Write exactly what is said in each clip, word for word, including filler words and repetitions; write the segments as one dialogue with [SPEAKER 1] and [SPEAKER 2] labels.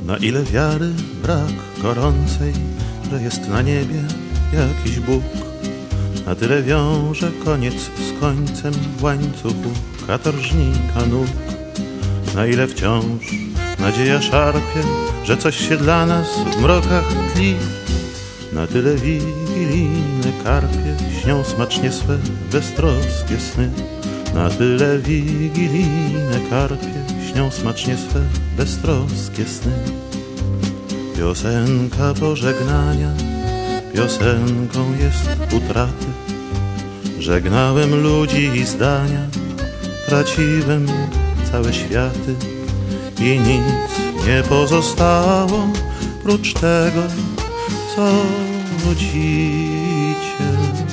[SPEAKER 1] Na ile wiary brak gorącej, że jest na niebie jakiś Bóg, na tyle wiąże koniec z końcem w łańcuchu katorżnika nóg. Na ile wciąż nadzieja szarpie, że coś się dla nas w mrokach tli, na tyle wigilijne karpie śnią smacznie swe beztroskie sny. Na tyle wigilijne karpie śnią smacznie swe beztroskie sny. Piosenka pożegnania piosenką jest utraty. Żegnałem ludzi i zdania, traciłem całe światy i nic nie pozostało prócz tego, co nucicie.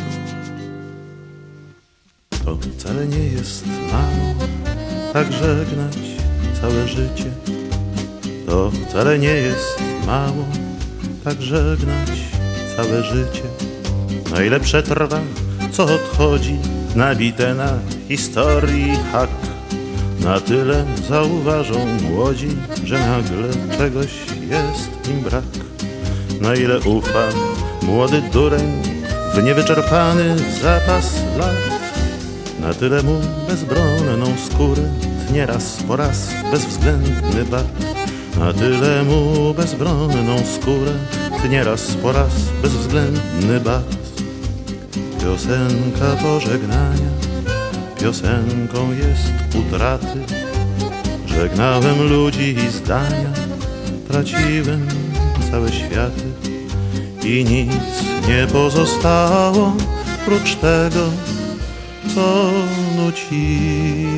[SPEAKER 1] To wcale nie jest mało, tak żegnać całe życie. To wcale nie jest mało, tak żegnać całe życie. Na ile przetrwa, co odchodzi, nabite na historii hak, na tyle zauważą młodzi, że nagle czegoś jest im brak. Na ile ufa młody dureń w niewyczerpany zapas lat, na tyle mu bezbronną skórę tnie raz po raz bezwzględny bat. Na tyle mu bezbronną skórę tnie raz po raz bezwzględny bat. Piosenka pożegnania piosenką jest utraty. Żegnałem ludzi i zdania, traciłem całe światy i nic nie pozostało prócz tego, co nucicie.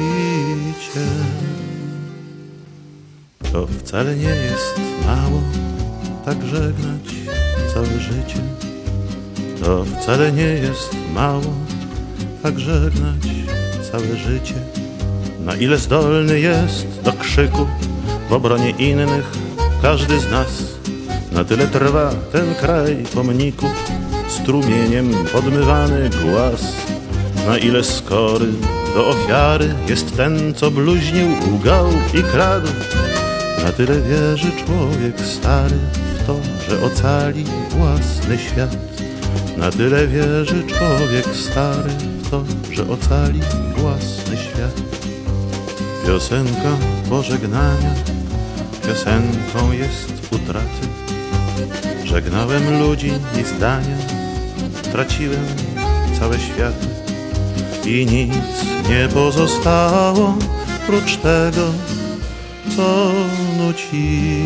[SPEAKER 1] To wcale nie jest mało, tak żegnać całe życie. To wcale nie jest mało, tak żegnać całe życie. Na ile zdolny jest do krzyku w obronie innych każdy z nas, na tyle trwa ten kraj pomników, strumieniem podmywany głaz. Na ile skory do ofiary jest ten, co bluźnił, łgał i kradł, na tyle wierzy człowiek stary w to, że ocali własny świat. Na tyle wierzy człowiek stary w to, że ocali własny świat. Piosenka pożegnania piosenką jest utraty. Żegnałem ludzi i zdania, traciłem całe światy i nic nie pozostało prócz tego, co nucicie.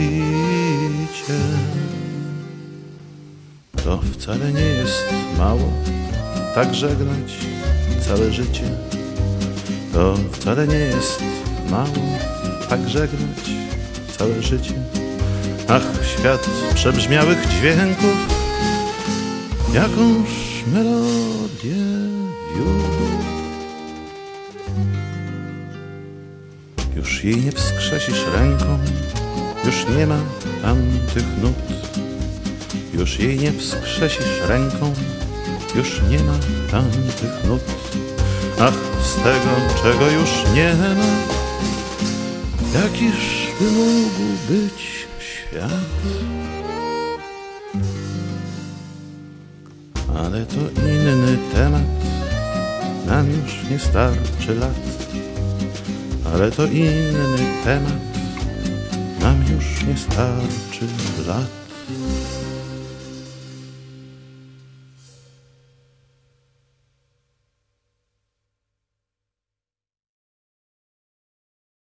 [SPEAKER 1] To wcale nie jest mało, tak żegnać całe życie. To wcale nie jest mało, tak żegnać całe życie. Ach, świat przebrzmiałych dźwięków, jakąż melodię wiódł. Już jej nie wskrzesisz ręką, już nie ma tamtych nut. Już jej nie wskrzesisz ręką, już nie ma tamtych nut. Ach, z tego, czego już nie ma, jakiż by mógł być świat? Ale to inny temat, nam już nie starczy lat. Ale to inny temat, nam już nie starczy lat.